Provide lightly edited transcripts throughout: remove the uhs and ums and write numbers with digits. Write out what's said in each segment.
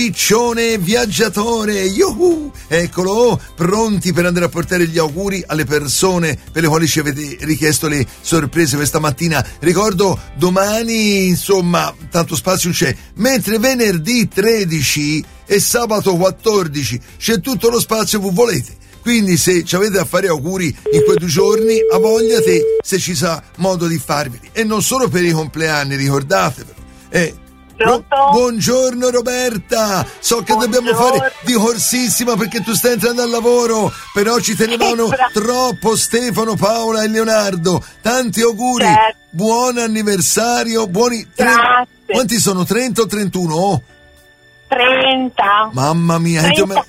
Riccione viaggiatore, yuhu! Eccolo, pronti per andare a portare gli auguri alle persone per le quali ci avete richiesto le sorprese questa mattina. Ricordo, domani, insomma, tanto spazio c'è, mentre venerdì 13 e sabato 14 c'è tutto lo spazio che volete. Quindi se ci avete a fare auguri in quei 2 giorni, a voglia te, se ci sa modo di farveli. E non solo per i compleanni, ricordatevelo. Buongiorno Roberta, so che dobbiamo fare di corsissima perché tu stai entrando al lavoro, però ci tenevano troppo Stefano, Paola e Leonardo. Tanti auguri, buon anniversario, buoni... Quanti sono? 30 o 31? 30. Mamma mia, 30.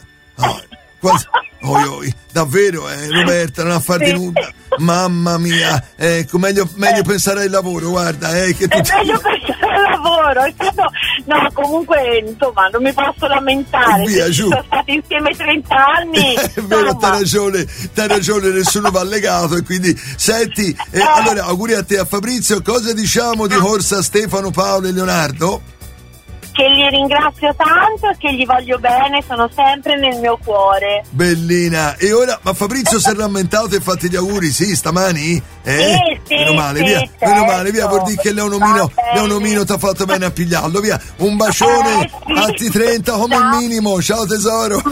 Davvero, Roberta, non ha farti nulla. Mamma mia, ecco, meglio pensare al lavoro, guarda, che tu... È meglio pensare al lavoro, no, comunque, insomma, non mi posso lamentare. Via, sono stati insieme 30 anni. È vero, t'hai ragione, nessuno va legato, e quindi, senti, allora, auguri a te, a Fabrizio, cosa diciamo di corsa Stefano, Paolo e Leonardo? Che li ringrazio tanto e che gli voglio bene, sono sempre nel mio cuore. Bellina. E ora, ma Fabrizio si è rammentato e fatti gli auguri, sì, stamani? Sì, meno male, via, certo. Meno male, via, vuol dire che Leonomino ti ha fatto bene a pigliarlo, via. Un bacione, atti 30 come il minimo. Ciao tesoro.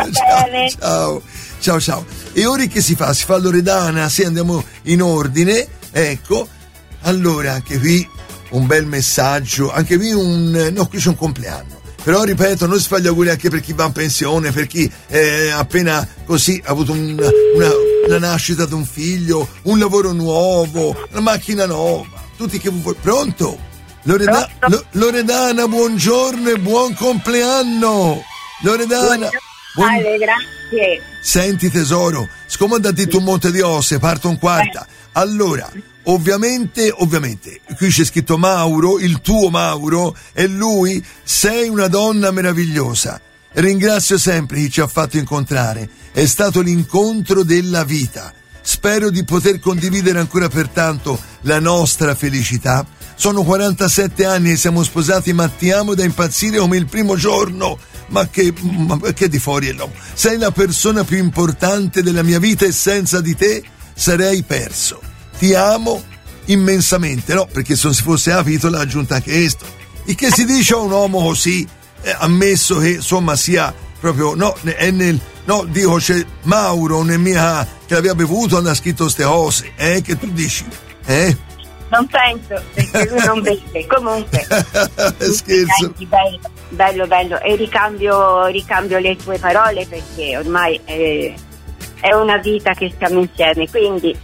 Ciao. E ora che si fa? Si fa Loredana, sì, andiamo in ordine, ecco. Allora, anche qui un bel messaggio, anche qui qui c'è un compleanno, però ripeto, non si fa gli auguri anche per chi va in pensione, per chi appena così ha avuto una nascita di un figlio, un lavoro nuovo, una macchina nuova, tutti che vuoi. Pronto? Loredana, buongiorno e buon compleanno. Loredana, grazie. Senti tesoro, siccome andati tu Monte di Osse, parto un quarta. Allora, ovviamente, qui c'è scritto Mauro, il tuo Mauro, e lui, sei una donna meravigliosa. Ringrazio sempre chi ci ha fatto incontrare, è stato l'incontro della vita. Spero di poter condividere ancora per tanto la nostra felicità. Sono 47 anni e siamo sposati, ma ti amo da impazzire come il primo giorno. Ma che di fuori è l'uomo. Sei la persona più importante della mia vita e senza di te sarei perso. Ti amo immensamente, no? Perché se non si fosse capito l'ha aggiunta anche questo. Il che si dice a un uomo così, ammesso che insomma sia proprio, dico c'è Mauro, non è mia che l'aveva bevuto, hanno scritto ste cose, che tu dici? Non penso, perché lui non beve, comunque. Scherzo. Senti, bello, e ricambio le tue parole perché ormai è una vita che stiamo insieme, quindi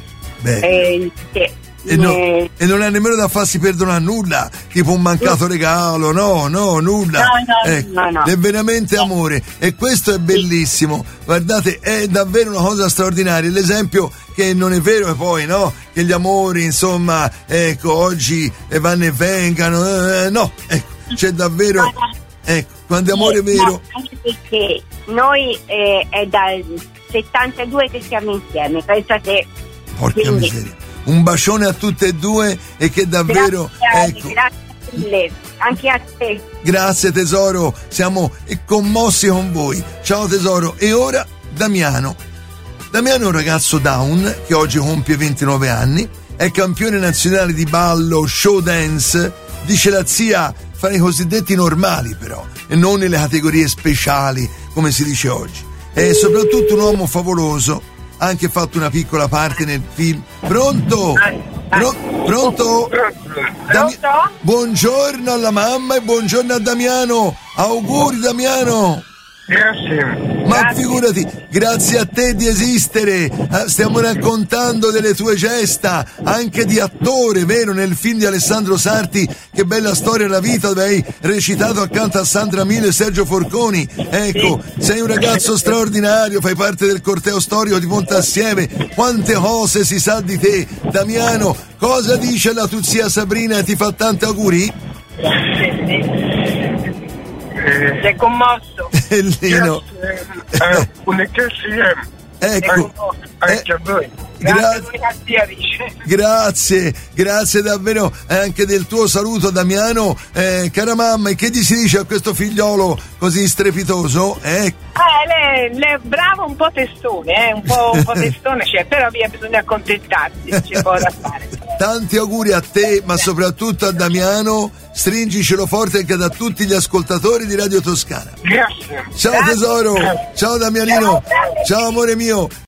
e non è nemmeno da farsi perdonare nulla, tipo un mancato regalo, no, nulla. No. È veramente amore, e questo è bellissimo. Guardate, è davvero una cosa straordinaria. L'esempio che non è vero, e poi no, che gli amori, insomma, ecco, oggi vanno e vengano, no, ecco, c'è davvero, ecco, quando è amore vero. Anche perché noi è dal 72 che siamo insieme, pensate. Porca miseria. Un bacione a tutte e due, e che davvero, grazie mille, anche a te. Grazie tesoro, siamo commossi con voi. Ciao tesoro. E ora Damiano è un ragazzo down che oggi compie 29 anni, è campione nazionale di ballo, show dance, dice la zia, fa i cosiddetti normali però, e non nelle categorie speciali come si dice oggi. È soprattutto un uomo favoloso, ha anche fatto una piccola parte nel film. Pronto? Pronto? Buongiorno alla mamma e buongiorno a Damiano. Auguri Damiano. Grazie. Ma figurati, grazie a te di esistere. Stiamo raccontando delle tue gesta, anche di attore, vero? Nel film di Alessandro Sarti, Che bella storia della vita, dove hai recitato accanto a Sandra Milo e Sergio Forconi. Ecco, sei un ragazzo straordinario, fai parte del corteo storico di Pontassieve. Quante cose si sa di te. Damiano, cosa dice la tua zia Sabrina e ti fa tanti auguri? Si è commosso. Lino. Ecco. Anche a voi. Grazie davvero anche del tuo saluto, Damiano. Cara mamma, e che gli si dice a questo figliolo così strepitoso? Lei è bravo, un po' testone, un po' testone c'è, però bisogna accontentarsi, c'è poco da fare. Tanti auguri a te, ma soprattutto a Damiano. Stringicelo forte anche da tutti gli ascoltatori di Radio Toscana. Grazie. Ciao tesoro, ciao Damianino, ciao amore mio.